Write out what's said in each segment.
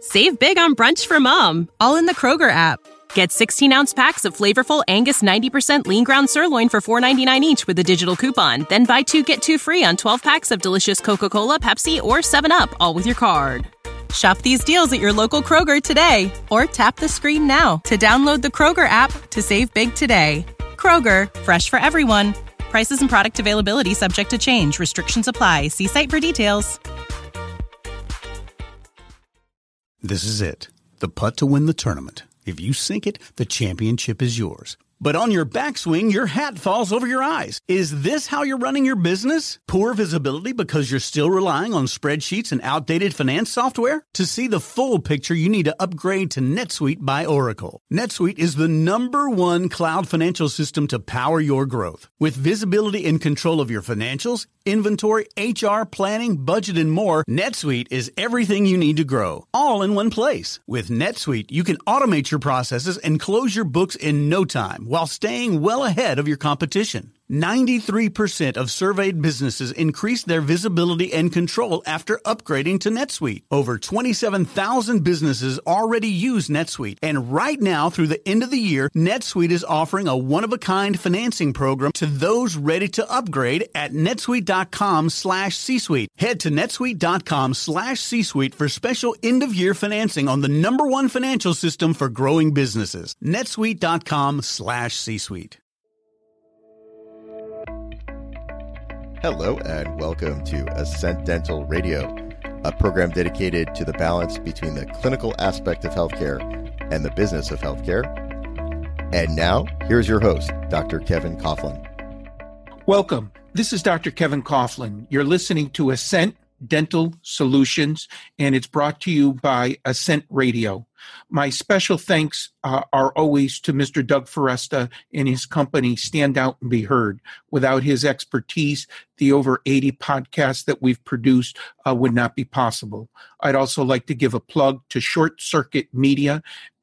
Save big on brunch for mom, all in the Kroger app. Get 16-ounce packs of flavorful Angus 90% lean ground sirloin for $4.99 each with a digital coupon. Then buy 2, get 2 free on 12 packs of delicious Coca-Cola, Pepsi, or 7-Up, all with your card. Shop these deals at your local Kroger today, or tap the screen now to download the Kroger app to save big today. Kroger, fresh for everyone. Prices and product availability subject to change. Restrictions apply. See site for details. This is it. The putt to win the tournament. If you sink it, the championship is yours. But on your backswing, your hat falls over your eyes. Is this how you're running your business? Poor visibility because you're still relying on spreadsheets and outdated finance software? To see the full picture, you need to upgrade to NetSuite by Oracle. NetSuite is the #1 cloud financial system to power your growth. With visibility and control of your financials, inventory, HR, planning, budget, and more, NetSuite is everything you need to grow, all in one place. With NetSuite, you can automate your processes and close your books in no time while staying well ahead of your competition. 93% of surveyed businesses increased their visibility and control after upgrading to NetSuite. Over 27,000 businesses already use NetSuite. And right now, through the end of the year, NetSuite is offering a one-of-a-kind financing program to those ready to upgrade at netsuite.com/C-Suite. Head to netsuite.com/C-Suite for special end-of-year financing on the #1 financial system for growing businesses. netsuite.com/C-Suite. Hello and welcome to Ascent Dental Radio, a program dedicated to the balance between the clinical aspect of healthcare and the business of healthcare. And now, here's your host, Dr. Kevin Coughlin. Welcome. This is Dr. Kevin Coughlin. You're listening to Ascent Dental Solutions, and it's brought to you by Ascent Radio. My special thanks are always to Mr. Doug Foresta and his company, Stand Out and Be Heard. Without his expertise, the over 80 podcasts that we've produced would not be possible. I'd also like to give a plug to Short Circuit Media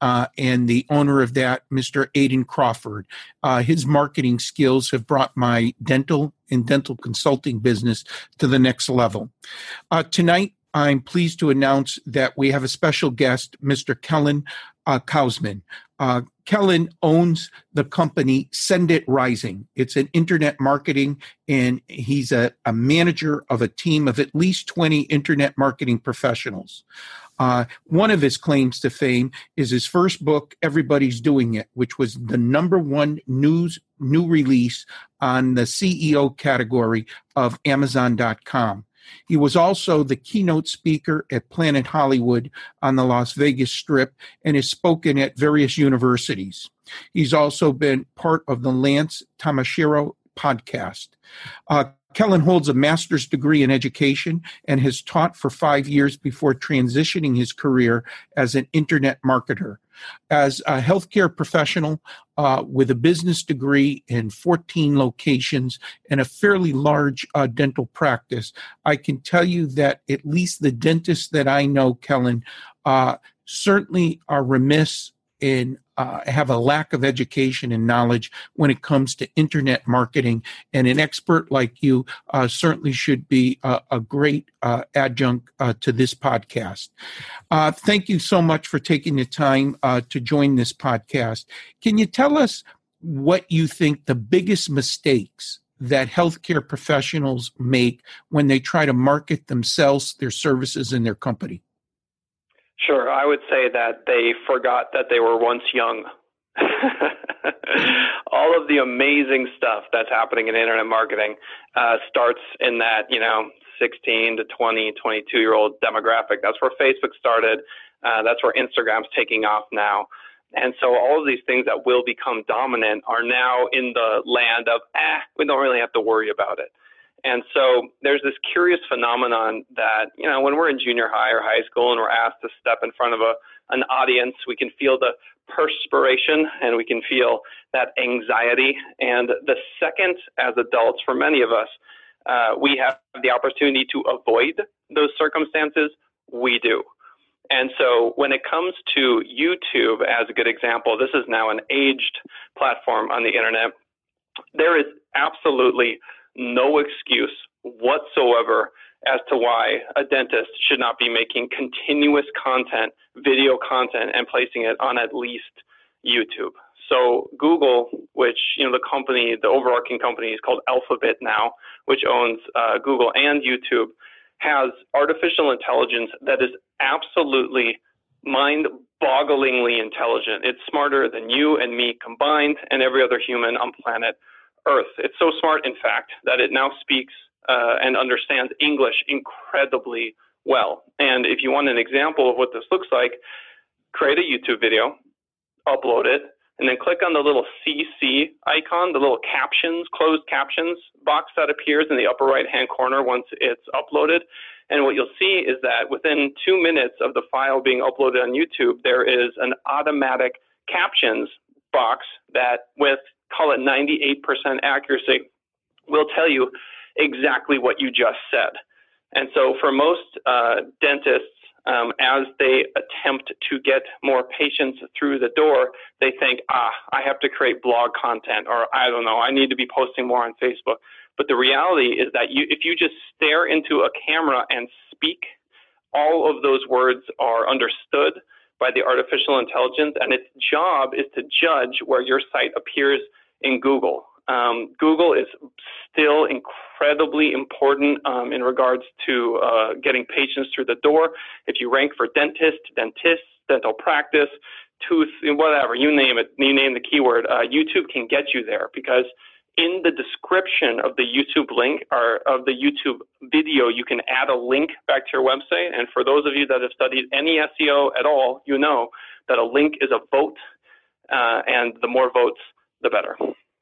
and the owner of that, Mr. Aidan Crawford. His marketing skills have brought my dental and dental consulting business to the next level. Tonight, I'm pleased to announce that we have a special guest, Mr. Kellen Kausman. Kellen owns the company Send It Rising. It's an internet marketing, and he's a manager of a team of at least 20 internet marketing professionals. One of his claims to fame is his first book, Everybody's Doing It, which was the #1 new release on the CEO category of Amazon.com. He was also the keynote speaker at Planet Hollywood on the Las Vegas Strip and has spoken at various universities. He's also been part of the Lance Tamashiro podcast. Kellen holds a master's degree in education and has taught for 5 years before transitioning his career as an internet marketer. As a healthcare professional with a business degree in 14 locations and a fairly large dental practice, I can tell you that at least the dentists that I know, Kellen, certainly are remiss in have a lack of education and knowledge when it comes to internet marketing, and an expert like you certainly should be a great adjunct to this podcast. Thank you so much for taking the time to join this podcast. Can you tell us what you think the biggest mistakes that healthcare professionals make when they try to market themselves, their services, and their company? Sure. I would say that they forgot that they were once young. All of the amazing stuff that's happening in internet marketing starts in that, 16 to 20, 22-year-old demographic. That's where Facebook started. That's where Instagram's taking off now. And so all of these things that will become dominant are now in the land of, we don't really have to worry about it. And so there's this curious phenomenon that, when we're in junior high or high school and we're asked to step in front of an audience, we can feel the perspiration and we can feel that anxiety. And the second, as adults, for many of us, we have the opportunity to avoid those circumstances, we do. And so when it comes to YouTube, as a good example, this is now an aged platform on the internet. There is absolutely no excuse whatsoever as to why a dentist should not be making continuous content, video content, and placing it on at least YouTube. So Google, which, the company, the overarching company is called Alphabet now, which owns Google and YouTube, has artificial intelligence that is absolutely mind-bogglingly intelligent. It's smarter than you and me combined and every other human on planet Earth. It's so smart, in fact, that it now speaks and understands English incredibly well. And if you want an example of what this looks like, create a YouTube video, upload it, and then click on the little CC icon, the little captions, closed captions box that appears in the upper right-hand corner once it's uploaded. And what you'll see is that within 2 minutes of the file being uploaded on YouTube, there is an automatic captions box that, with, call it 98% accuracy, will tell you exactly what you just said. And so for most dentists, as they attempt to get more patients through the door, they think, I have to create blog content, or I don't know, I need to be posting more on Facebook. But the reality is that if you just stare into a camera and speak, all of those words are understood by the artificial intelligence, and its job is to judge where your site appears in Google. Google is still incredibly important in regards to getting patients through the door. If you rank for dentists, dental practice, tooth, whatever, you name it, you name the keyword, YouTube can get you there, because in the description of the YouTube link or of the YouTube video, you can add a link back to your website. And for those of you that have studied any SEO at all, you know that a link is a vote, and the more votes, the better.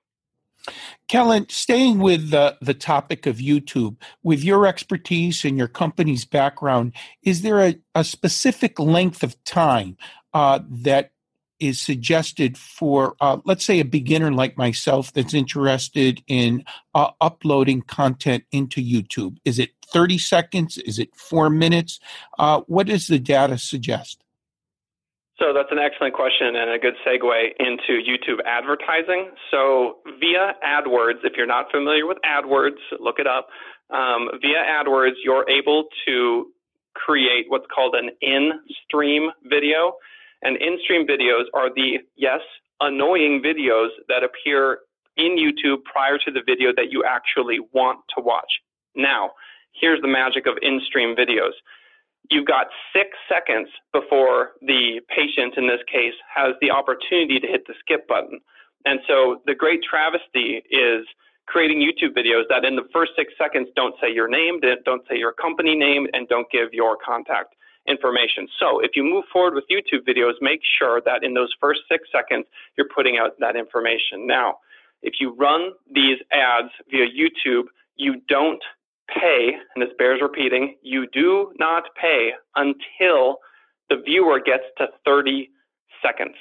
Kellen, staying with the topic of YouTube, with your expertise and your company's background, is there a specific length of time that is suggested for, let's say, a beginner like myself that's interested in uploading content into YouTube? Is it 30 seconds? Is it 4 minutes? What does the data suggest? So that's an excellent question and a good segue into YouTube advertising. So via AdWords, if you're not familiar with AdWords, look it up. Via AdWords, you're able to create what's called an in-stream video. And in-stream videos are the, yes, annoying videos that appear in YouTube prior to the video that you actually want to watch. Now, here's the magic of in-stream videos. You've got 6 seconds before the patient, in this case, has the opportunity to hit the skip button. And so the great travesty is creating YouTube videos that in the first 6 seconds don't say your name, don't say your company name, and don't give your contact information. So if you move forward with YouTube videos, make sure that in those first 6 seconds, you're putting out that information. Now, if you run these ads via YouTube, you don't pay, and this bears repeating, you do not pay until the viewer gets to 30 seconds.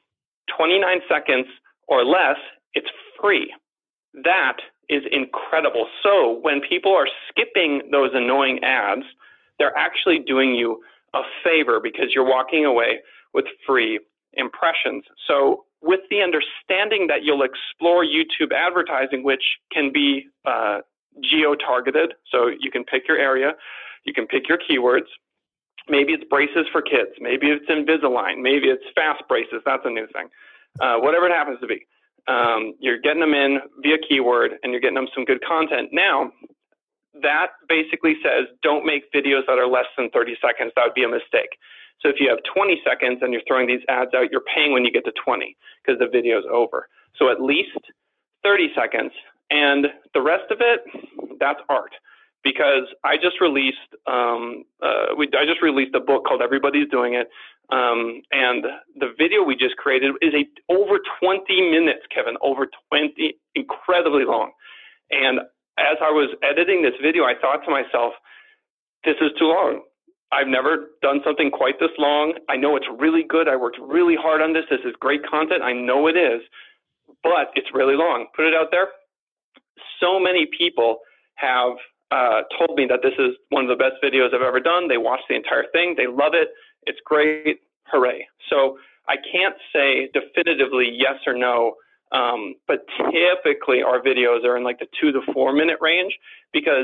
29 seconds or less, it's free. That is incredible. So when people are skipping those annoying ads, they're actually doing you a favor because you're walking away with free impressions. So with the understanding that you'll explore YouTube advertising, which can be geo-targeted, so you can pick your area, you can pick your keywords. Maybe it's braces for kids, maybe it's Invisalign, maybe it's fast braces, that's a new thing. Whatever it happens to be. You're getting them in via keyword and you're getting them some good content. Now, that basically says don't make videos that are less than 30 seconds. That would be a mistake. So if you have 20 seconds and you're throwing these ads out, you're paying when you get to 20 because the video is over. So at least 30 seconds. And the rest of it, that's art. Because I just released a book called Everybody's Doing It. And the video we just created is over 20 minutes, Kevin, over 20, incredibly long. And as I was editing this video, I thought to myself, this is too long. I've never done something quite this long. I know it's really good. I worked really hard on this. This is great content. I know it is, but it's really long. Put it out there. So many people have told me that this is one of the best videos I've ever done. They watched the entire thing. They love it. It's great. Hooray. So I can't say definitively yes or no, but typically our videos are in like the 2 to 4 minute range because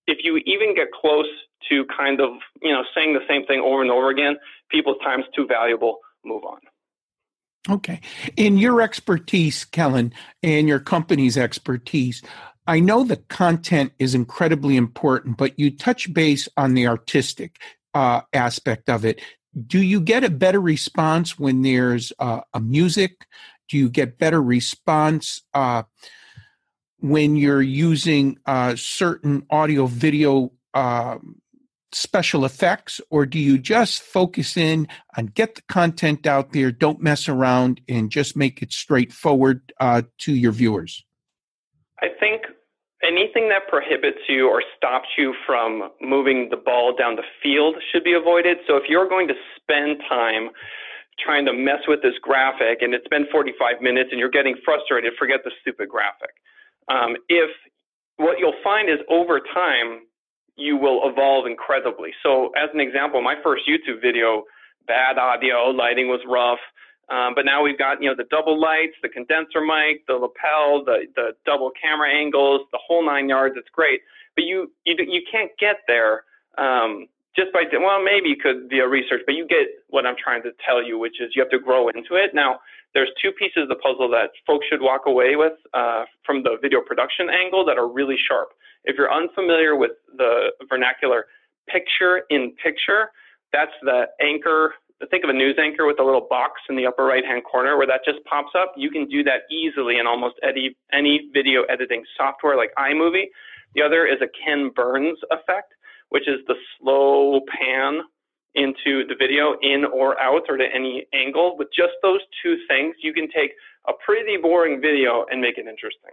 if you even get close to kind of, saying the same thing over and over again, people's time's too valuable, move on. Okay. In your expertise, Kellen, and your company's expertise, I know the content is incredibly important, but you touch base on the artistic aspect of it. Do you get a better response when there's a music? Do you get better response when you're using certain audio, video special effects, or do you just focus in on get the content out there, don't mess around, and just make it straightforward to your viewers? I think anything that prohibits you or stops you from moving the ball down the field should be avoided. So if you're going to spend time trying to mess with this graphic and it's been 45 minutes and you're getting frustrated, forget the stupid graphic. If what you'll find is over time, you will evolve incredibly. So as an example, my first YouTube video, bad audio, lighting was rough. But now we've got, the double lights, the condenser mic, the lapel, the double camera angles, the whole 9 yards. It's great. But you can't get there just by, maybe you could via research, but you get what I'm trying to tell you, which is you have to grow into it. Now, there's two pieces of the puzzle that folks should walk away with from the video production angle that are really sharp. If you're unfamiliar with the vernacular picture-in-picture, that's the anchor. Think of a news anchor with a little box in the upper right-hand corner where that just pops up. You can do that easily in almost any video editing software like iMovie. The other is a Ken Burns effect, which is the slow pan into the video in or out or to any angle. With just those two things, you can take a pretty boring video and make it interesting.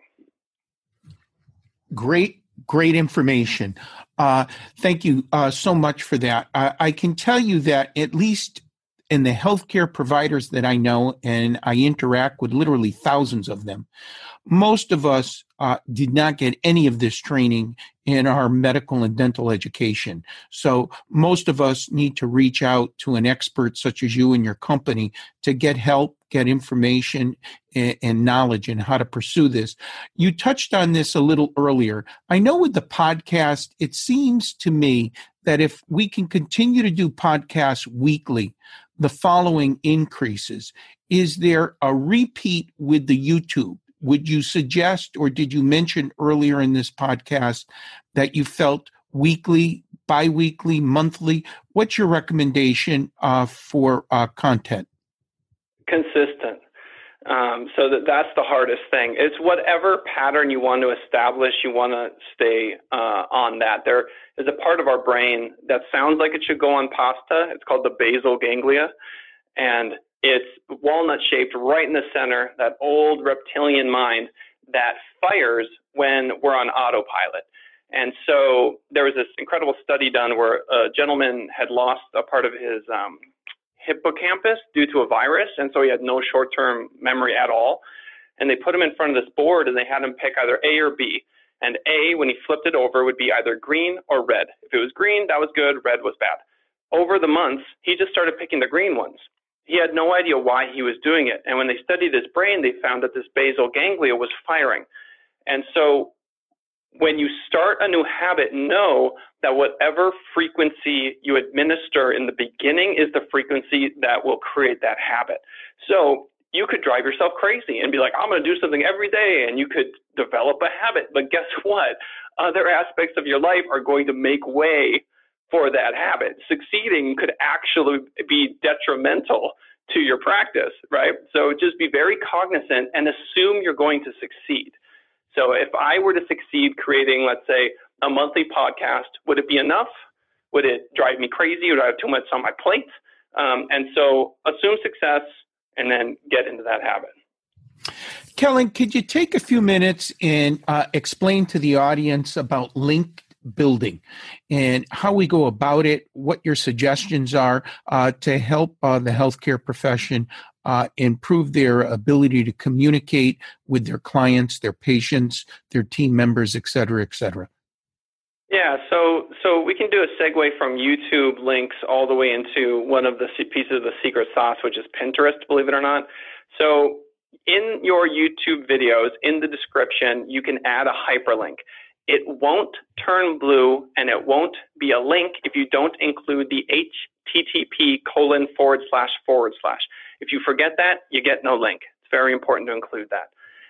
Great information. Thank you so much for that. I can tell you that at least in the healthcare providers that I know, and I interact with literally thousands of them, most of us did not get any of this training in our medical and dental education. So most of us need to reach out to an expert such as you and your company to get help, get information and knowledge in how to pursue this. You touched on this a little earlier. I know with the podcast, it seems to me that if we can continue to do podcasts weekly, the following increases. Is there a repeat with the YouTube? Would you suggest, or did you mention earlier in this podcast that you felt weekly, biweekly, monthly? What's your recommendation for content? Consistent. So that's the hardest thing. It's whatever pattern you want to establish, you want to stay on that. There is a part of our brain that sounds like it should go on pasta. It's called the basal ganglia. And it's walnut shaped right in the center, that old reptilian mind that fires when we're on autopilot. And so there was this incredible study done where a gentleman had lost a part of his hippocampus due to a virus, and so he had no short-term memory at all. And they put him in front of this board, and they had him pick either A or B. And A, when he flipped it over, would be either green or red. If it was green, that was good. Red was bad. Over the months, he just started picking the green ones. He had no idea why he was doing it. And when they studied his brain, they found that this basal ganglia was firing. And so when you start a new habit, know that whatever frequency you administer in the beginning is the frequency that will create that habit. So you could drive yourself crazy and be like, I'm going to do something every day, and you could develop a habit. But guess what? Other aspects of your life are going to make way for that habit. Succeeding could actually be detrimental to your practice, right? So just be very cognizant and assume you're going to succeed. So if I were to succeed creating, let's say, a monthly podcast, would it be enough? Would it drive me crazy? Would I have too much on my plate? And so assume success and then get into that habit. Kellen, could you take a few minutes and explain to the audience about link building and how we go about it, what your suggestions are to help the healthcare profession improve their ability to communicate with their clients, their patients, their team members, et cetera, et cetera? Yeah, so we can do a segue from YouTube links all the way into one of the pieces of the secret sauce, which is Pinterest, believe it or not. So in your YouTube videos, in the description, you can add a hyperlink. it won't turn blue and it won't be a link if you don't include the HTTP://. If you forget that, you get no link. It's very important to include that.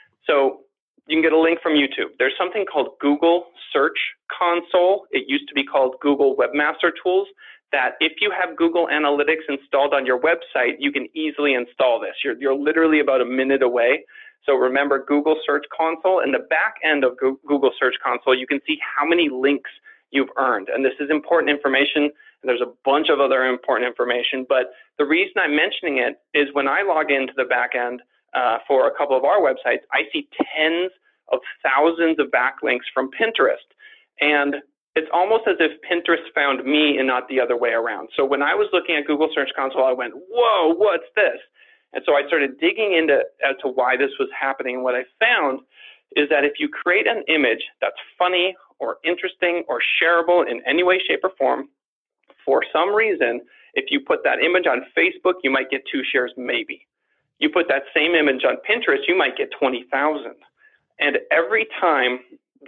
So you can get a link from YouTube. There's something called Google Search Console. It used to be called Google Webmaster Tools, that if you have Google Analytics installed on your website, you can easily install this. You're literally about a minute away. So remember Google Search Console. In the back end of Google Search Console, you can see how many links you've earned. And this is important information. There's a bunch of other important information. But the reason I'm mentioning it is when I log into the back end for a couple of our websites, I see tens of thousands of backlinks from Pinterest. And it's almost as if Pinterest found me and not the other way around. So when I was looking at Google Search Console, I went, whoa, what's this? And so I started digging into as to why this was happening. And what I found is that if you create an image that's funny or interesting or shareable in any way, shape, or form, for some reason, if you put that image on Facebook, you might get 2 shares maybe. You put that same image on Pinterest, you might get 20,000. And every time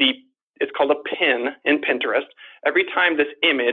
it's called a pin in Pinterest, every time this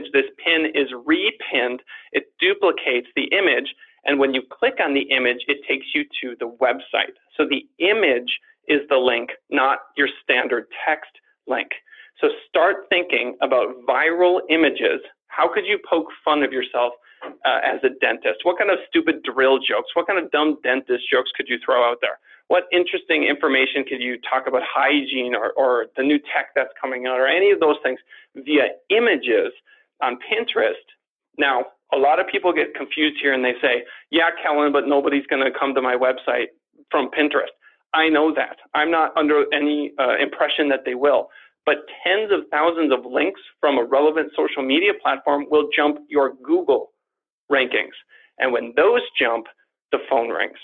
pin is repinned, it duplicates the image. And when you click on the image, it takes you to the website. So the image is the link, not your standard text link. So start thinking about viral images. How could you poke fun of yourself as a dentist? What kind of stupid drill jokes? What kind of dumb dentist jokes could you throw out there? What interesting information could you talk about hygiene or the new tech that's coming out or any of those things via images on Pinterest? Now, a lot of people get confused here and they say, yeah, Kellen, but nobody's going to come to my website from Pinterest. I know that. I'm not under any impression that they will. But tens of thousands of links from a relevant social media platform will jump your Google rankings. And when those jump, the phone rings.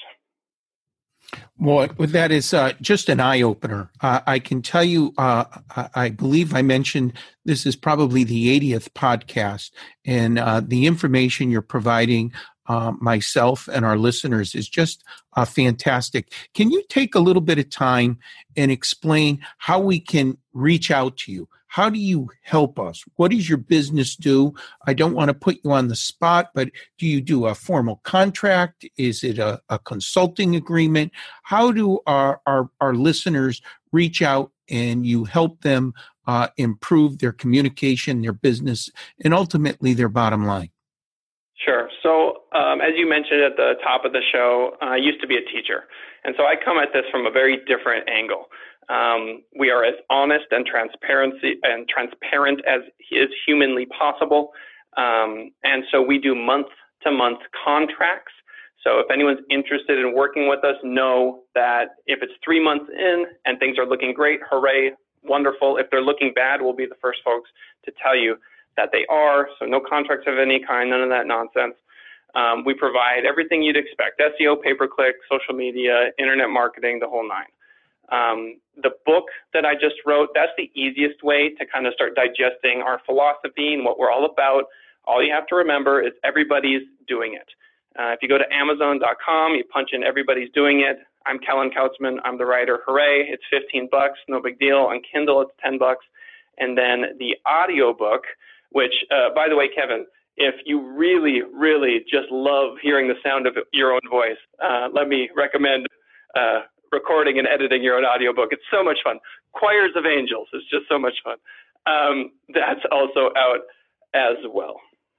Well, that is just an eye-opener. I can tell you, I believe I mentioned this is probably the 80th podcast, and the information you're providing myself and our listeners is just fantastic. Can you take a little bit of time and explain how we can reach out to you? How do you help us? What does your business do? I don't want to put you on the spot, but do you do a formal contract? Is it a consulting agreement? How do our listeners reach out and you help them improve their communication, their business, and ultimately their bottom line? Sure. So as you mentioned at the top of the show, I used to be a teacher. And so I come at this from a very different angle. We are as honest and transparent as is humanly possible. And so we do month-to-month contracts. So if anyone's interested in working with us, know that if it's 3 months in and things are looking great, hooray, wonderful. If they're looking bad, we'll be the first folks to tell you that they are. So no contracts of any kind, none of that nonsense. We provide everything you'd expect: SEO, pay-per-click, social media, internet marketing, the whole nine. The book that I just wrote, that's the easiest way to kind of start digesting our philosophy and what we're all about. All you have to remember is everybody's doing it. If you go to Amazon.com, you punch in everybody's doing it. I'm Kellen Kautzman. I'm the writer. Hooray. It's $15. No big deal. On Kindle, it's $10. And then the audio book, which, by the way, Kevin, if you really, really just love hearing the sound of your own voice, let me recommend recording and editing your own audiobook. It's so much fun. Choirs of Angels is just so much fun. That's also out as well.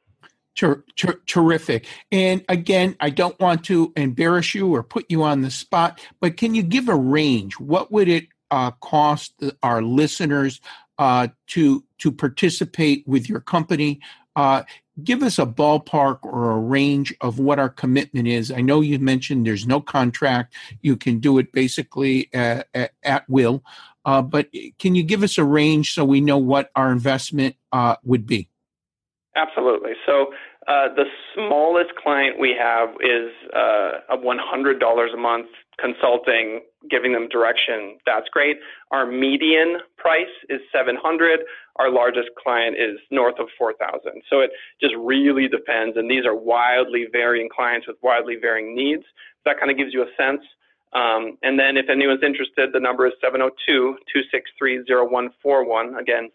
Terrific. And again, I don't want to embarrass you or put you on the spot, but can you give a range? What would it cost our listeners to participate with your company? Give us a ballpark or a range of what our commitment is. I know you mentioned there's no contract. You can do it basically at will. But can you give us a range so we know what our investment would be? Absolutely. So the smallest client we have is of $100 a month consulting, giving them direction. That's great. Our median price is $700. Our largest client is north of $4,000. So it just really depends. And these are wildly varying clients with wildly varying needs. That kind of gives you a sense. And then if anyone's interested, the number is 702-263-0141. Again,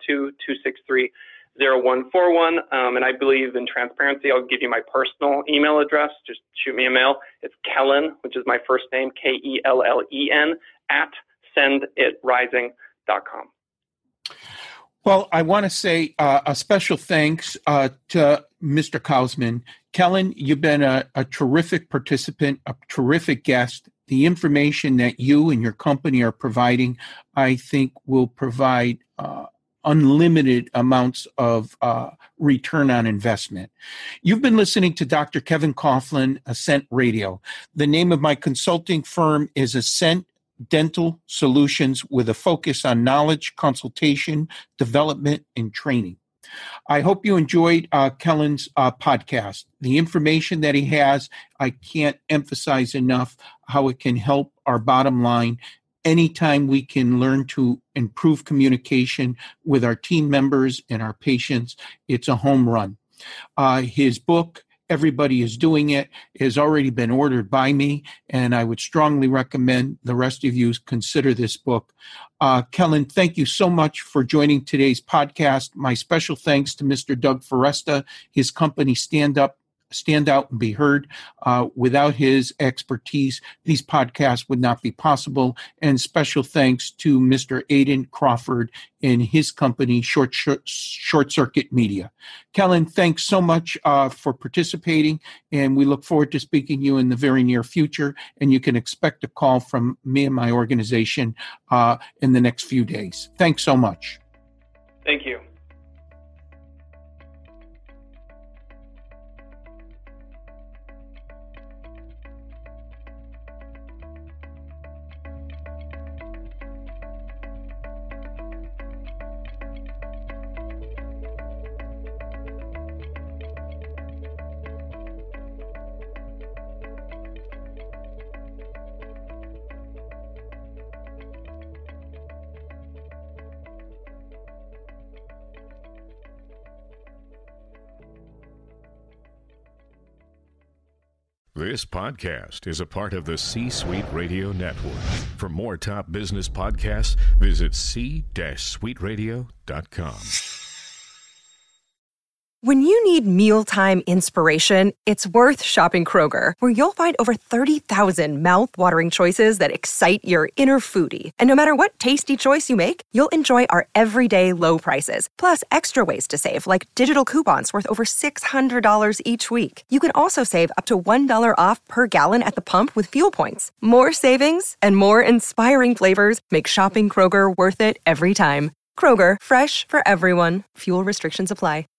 702-263-0141. And I believe in transparency. I'll give you my personal email address. Just shoot me a mail. It's Kellen, which is my first name, K-E-L-L-E-N, @senditrising.com. Well, I want to say a special thanks to Mr. Kausman. Kellen, you've been a terrific participant, a terrific guest. The information that you and your company are providing, I think, will provide unlimited amounts of return on investment. You've been listening to Dr. Kevin Coughlin, Ascent Radio. The name of my consulting firm is Ascent Dental Solutions, with a focus on knowledge, consultation, development, and training. I hope you enjoyed Kellen's podcast. The information that he has, I can't emphasize enough how it can help our bottom line. Anytime we can learn to improve communication with our team members and our patients, it's a home run. His book, Everybody is Doing It, has already been ordered by me, and I would strongly recommend the rest of you consider this book. Kellen, thank you so much for joining today's podcast. My special thanks to Mr. Doug Foresta, his company Stand Out and Be Heard. Without his expertise, these podcasts would not be possible. And special thanks to Mr. Aidan Crawford and his company, Short Circuit Media. Kellen, thanks so much for participating, and we look forward to speaking to you in the very near future. And you can expect a call from me and my organization in the next few days. Thanks so much. Thank you. This podcast is a part of the C-Suite Radio Network. For more top business podcasts, visit c-suiteradio.com. When you need mealtime inspiration, it's worth shopping Kroger, where you'll find over 30,000 mouth-watering choices that excite your inner foodie. And no matter what tasty choice you make, you'll enjoy our everyday low prices, plus extra ways to save, like digital coupons worth over $600 each week. You can also save up to $1 off per gallon at the pump with fuel points. More savings and more inspiring flavors make shopping Kroger worth it every time. Kroger, fresh for everyone. Fuel restrictions apply.